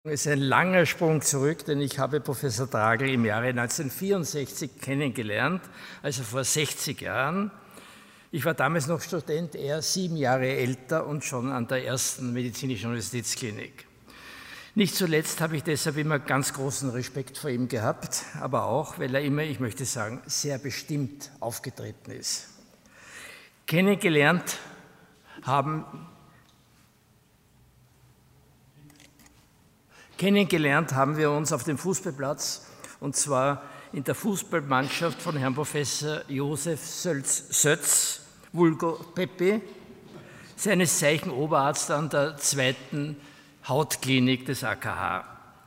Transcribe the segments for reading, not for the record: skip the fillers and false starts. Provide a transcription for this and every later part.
Es ist ein langer Sprung zurück, denn ich habe Professor Tragl im Jahre 1964 kennengelernt, also vor 60 Jahren. Ich war damals noch Student, er 7 Jahre älter und schon an der ersten Medizinischen Universitätsklinik. Nicht zuletzt habe ich deshalb immer ganz großen Respekt vor ihm gehabt, aber auch, weil er immer, ich möchte sagen, sehr bestimmt aufgetreten ist. Kennengelernt haben wir uns auf dem Fußballplatz, und zwar in der Fußballmannschaft von Herrn Professor Josef Sötz, vulgo Peppi, seines Zeichen Oberarzt an der 2. Hautklinik des AKH.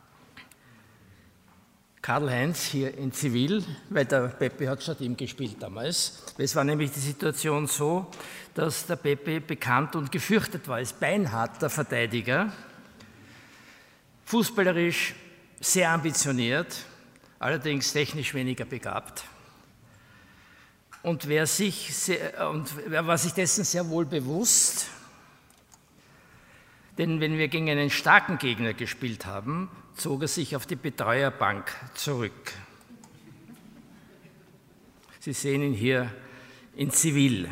Karl-Heinz hier in Zivil, weil der Peppi hat statt ihm gespielt damals. Es war nämlich die Situation so, dass der Peppi bekannt und gefürchtet war als beinharter Verteidiger, fußballerisch sehr ambitioniert, allerdings technisch weniger begabt. Und wer war sich dessen sehr wohl bewusst, denn wenn wir gegen einen starken Gegner gespielt haben, zog er sich auf die Betreuerbank zurück. Sie sehen ihn hier in Zivil.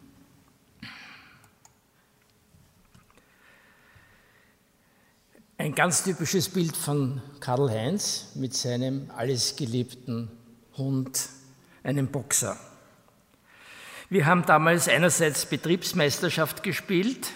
Ein ganz typisches Bild von Karl-Heinz mit seinem alles geliebten Hund, einem Boxer. Wir haben damals einerseits Betriebsmeisterschaft gespielt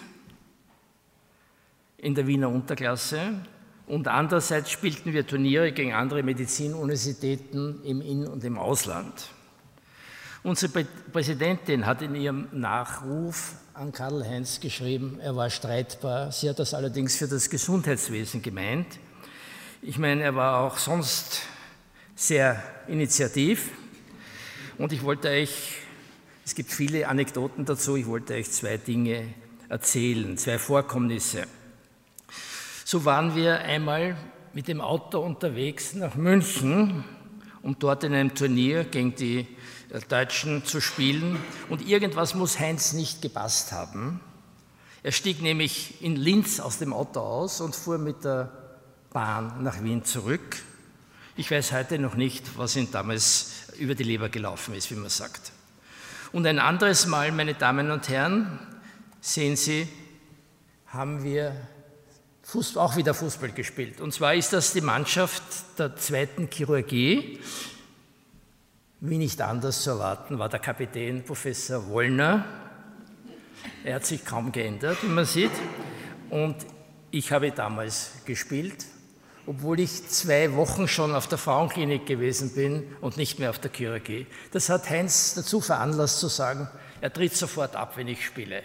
in der Wiener Unterklasse und andererseits spielten wir Turniere gegen andere Medizinuniversitäten im In- und im Ausland. Unsere Präsidentin hat in ihrem Nachruf an Karl-Heinz geschrieben, er war streitbar. Sie hat das allerdings für das Gesundheitswesen gemeint. Ich meine, er war auch sonst sehr initiativ. Und ich wollte euch, es gibt viele Anekdoten dazu, ich wollte euch 2 Dinge erzählen, 2 Vorkommnisse. So waren wir einmal mit dem Auto unterwegs nach München, um dort in einem Turnier gegen die Deutschen zu spielen. Und irgendwas muss Heinz nicht gepasst haben. Er stieg nämlich in Linz aus dem Auto aus und fuhr mit der Bahn nach Wien zurück. Ich weiß heute noch nicht, was ihm damals über die Leber gelaufen ist, wie man sagt. Und ein anderes Mal, meine Damen und Herren, sehen Sie, haben wir auch wieder Fußball gespielt. Und zwar ist das die Mannschaft der 2. Chirurgie. Wie nicht anders zu erwarten, war der Kapitän Professor Wollner. Er hat sich kaum geändert, wie man sieht. Und ich habe damals gespielt, obwohl ich 2 Wochen schon auf der Frauenklinik gewesen bin und nicht mehr auf der Chirurgie. Das hat Heinz dazu veranlasst zu sagen, er tritt sofort ab, wenn ich spiele.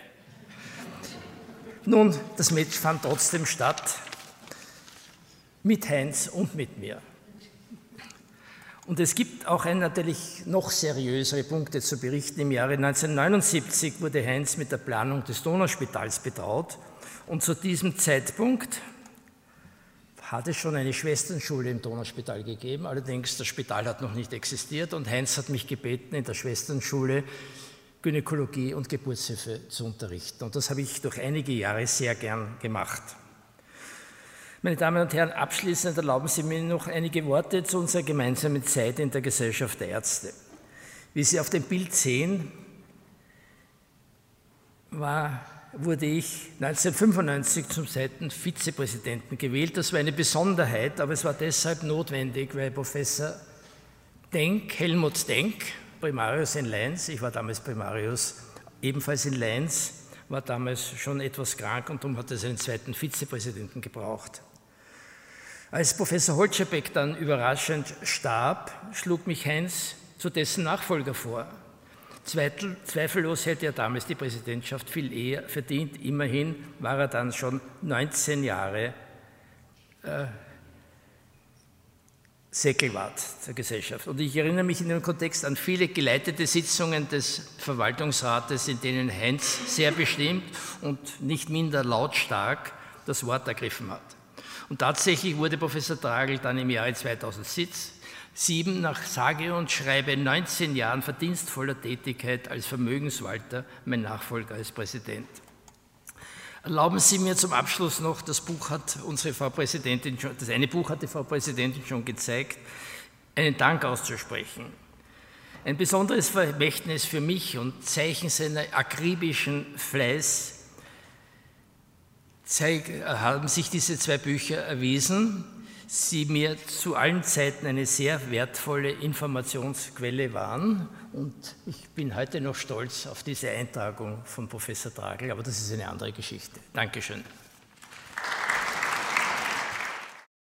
Nun, das Match fand trotzdem statt, mit Heinz und mit mir. Und es gibt auch natürlich noch seriösere Punkte zu berichten. Im Jahre 1979 wurde Heinz mit der Planung des Donauspitals betraut. Und zu diesem Zeitpunkt hat es schon eine Schwesternschule im Donauspital gegeben. Allerdings, das Spital hat noch nicht existiert. Und Heinz hat mich gebeten, in der Schwesternschule Gynäkologie und Geburtshilfe zu unterrichten. Und das habe ich durch einige Jahre sehr gern gemacht. Meine Damen und Herren, abschließend erlauben Sie mir noch einige Worte zu unserer gemeinsamen Zeit in der Gesellschaft der Ärzte. Wie Sie auf dem Bild sehen, wurde ich 1995 zum zweiten Vizepräsidenten gewählt. Das war eine Besonderheit, aber es war deshalb notwendig, weil Professor Denk, Helmut Denk, Primarius in Leins, ich war damals Primarius ebenfalls in Leins, war damals schon etwas krank und darum hat es einen zweiten Vizepräsidenten gebraucht. Als Professor Holzschapek dann überraschend starb, schlug mich Heinz zu dessen Nachfolger vor. Zweifellos hätte er damals die Präsidentschaft viel eher verdient. Immerhin war er dann schon 19 Jahre Säckelwart der Gesellschaft. Und ich erinnere mich in dem Kontext an viele geleitete Sitzungen des Verwaltungsrates, in denen Heinz sehr bestimmt und nicht minder lautstark das Wort ergriffen hat. Und tatsächlich wurde Professor Tragl dann im Jahre 2007 nach sage und schreibe 19 Jahren verdienstvoller Tätigkeit als Vermögensverwalter mein Nachfolger als Präsident. Erlauben Sie mir zum Abschluss noch, das eine Buch hat die Frau Präsidentin schon gezeigt, einen Dank auszusprechen. Ein besonderes Vermächtnis für mich und Zeichen seiner akribischen Fleiß haben sich diese 2 Bücher erwiesen, sie mir zu allen Zeiten eine sehr wertvolle Informationsquelle waren. Und ich bin heute noch stolz auf diese Eintragung von Professor Tragl, aber das ist eine andere Geschichte. Dankeschön.